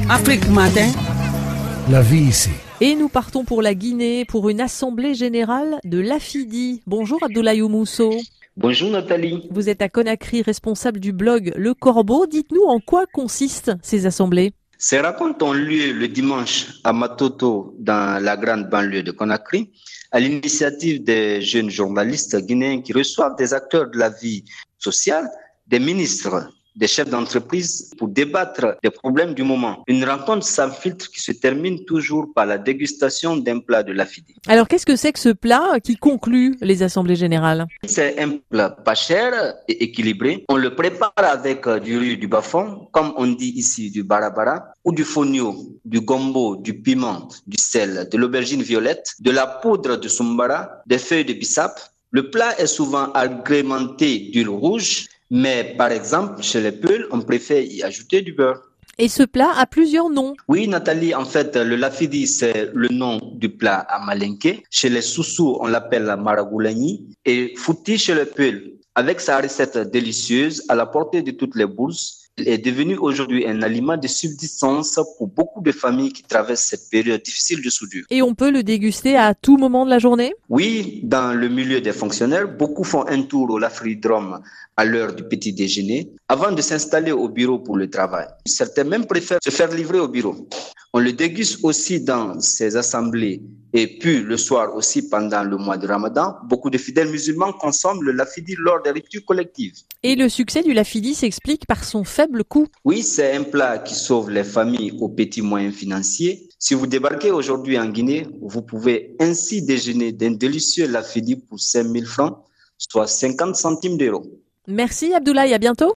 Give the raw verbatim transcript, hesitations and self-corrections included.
Afrique Matin. La vie ici. Et nous partons pour la Guinée pour une assemblée générale de l'Afidi. Bonjour Abdoulaye Oumousso. Bonjour Nathalie. Vous êtes à Conakry, responsable du blog Le Corbeau. Dites-nous en quoi consistent ces assemblées. Ces rencontres ont lieu le dimanche à Matoto, dans la grande banlieue de Conakry, à l'initiative des jeunes journalistes guinéens qui reçoivent des acteurs de la vie sociale, des ministres, des chefs d'entreprise pour débattre des problèmes du moment. Une rencontre sans filtre qui se termine toujours par la dégustation d'un plat de l'Afidi. Alors qu'est-ce que c'est que ce plat qui conclut les assemblées générales? C'est un plat pas cher et équilibré. On le prépare avec du riz du bafon, comme on dit ici du barabara, ou du fonio, du gombo, du piment, du sel, de l'aubergine violette, de la poudre de sumbara, des feuilles de bissap. Le plat est souvent agrémenté d'huile rouge, mais par exemple, chez les Peuls, on préfère y ajouter du beurre. Et ce plat a plusieurs noms. Oui, Nathalie, en fait, le lafidi, c'est le nom du plat à Malinké. Chez les Soussous, on l'appelle la maragoulani. Et fouti chez les Peuls. Avec sa recette délicieuse, à la portée de toutes les bourses, il est devenu aujourd'hui un aliment de subsistance pour beaucoup de familles qui traversent cette période difficile de soudure. Et on peut le déguster à tout moment de la journée? Oui, dans le milieu des fonctionnaires, beaucoup font un tour au lafridrome à l'heure du petit déjeuner avant de s'installer au bureau pour le travail. Certains même préfèrent se faire livrer au bureau. On le déguste aussi dans ces assemblées et puis le soir aussi pendant le mois de Ramadan. Beaucoup de fidèles musulmans consomment le lafidi lors des ruptures collectives. Et le succès du lafidi s'explique par son faible coût. Oui, c'est un plat qui sauve les familles aux petits moyens financiers. Si vous débarquez aujourd'hui en Guinée, vous pouvez ainsi déjeuner d'un délicieux lafidi pour cinq mille francs, soit cinquante centimes d'euros. Merci Abdoulaye, à bientôt.